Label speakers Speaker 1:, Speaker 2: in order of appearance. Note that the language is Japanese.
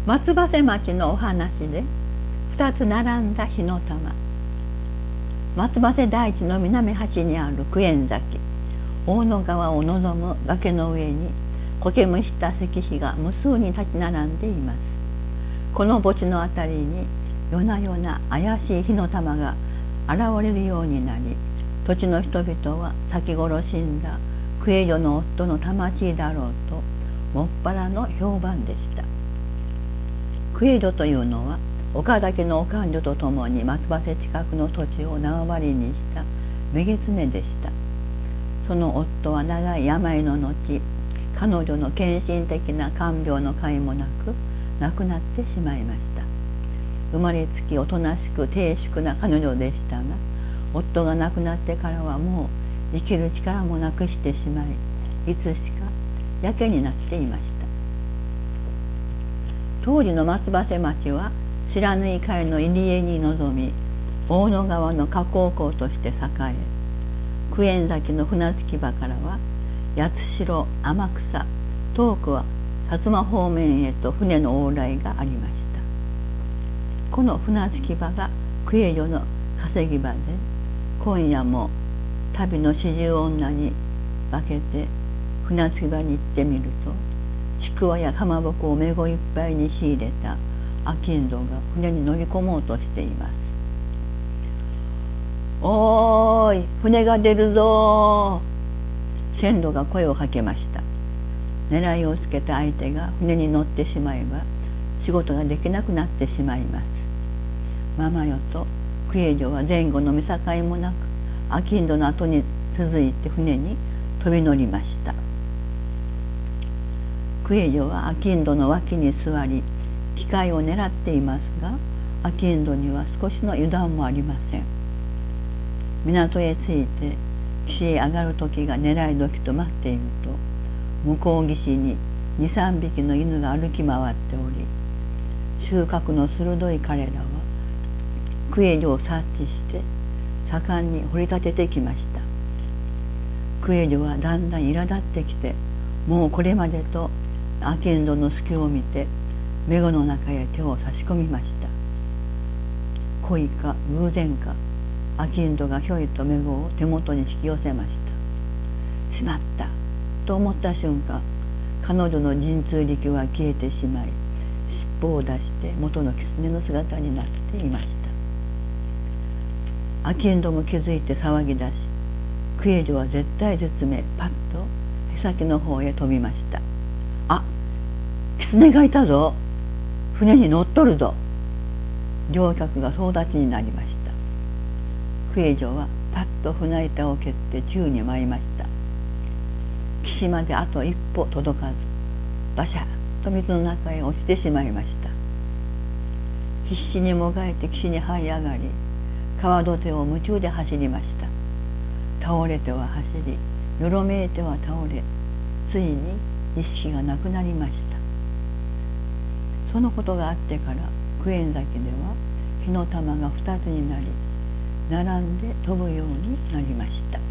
Speaker 1: 松葉瀬町のお話で2つ並んだ火の玉。松葉瀬台地の南端にある九円崎、大野川を望む崖の上に苔むした石碑が無数に立ち並んでいます。この墓地のあたりに夜な夜な怪しい火の玉が現れるようになり、土地の人々は先頃死んだ九栄女の夫の魂だろうともっぱらの評判でした。九栄女というのは岡崎のお勘定とともに松葉瀬近くの土地を縄張りにした女狐でした。その夫は長い病の後、彼女の献身的な看病の甲斐もなく亡くなってしまいました。生まれつきおとなしく低粛な彼女でしたが、夫が亡くなってからはもう生きる力もなくしてしまい、いつしかやけになっていました。当時の松葉瀬町は不知火海の入り江に臨み、大野川の河口港として栄え、九円崎の船着き場からは八代、天草、遠くは薩摩方面へと船の往来がありました。この船着き場が九栄女の稼ぎ場で、今夜も旅の四十女に化けて船着き場に行ってみると、ちくわやかまぼこをめごいっぱいに仕入れた商人が船に乗り込もうとしています。おーい、船が出るぞー。船頭が声をかけました。狙いをつけた相手が船に乗ってしまえば仕事ができなくなってしまいます。ママよと九栄女は前後の見境もなく商人の後に続いて船に飛び乗りました。九栄女は商人の脇に座り、機会を狙っていますが、商人には少しの油断もありません。港へ着いて岸へ上がる時が狙い時と待っていると、向こう岸に2、3匹の犬が歩き回っており、収穫の鋭い彼らは九栄女を察知して盛んに掘り立ててきました。九栄女はだんだん苛立ってきて、もうこれまでと商人の隙を見てメゴの中へ手を差し込みました。恋か偶然か、商人がひょいとメゴを手元に引き寄せました。しまったと思った瞬間、彼女の神通力は消えてしまい、尻尾を出して元の狐の姿になっていました。商人も気づいて騒ぎ出し、九栄女は絶体絶命、パッとへさきの方へ飛びました。あ、狐がいたぞ、船に乗っとるぞ。乗客が総立ちになりました。九栄女はパッと船板を蹴って宙に舞いました。岸まであと一歩届かず、バシャッと水の中へ落ちてしまいました。必死にもがいて岸に這い上がり、川土手を夢中で走りました。倒れては走り、よろめいては倒れ、ついに意識がなくなりました。そのことがあってから九円崎では火の玉が2つになり、並んで飛ぶようになりました。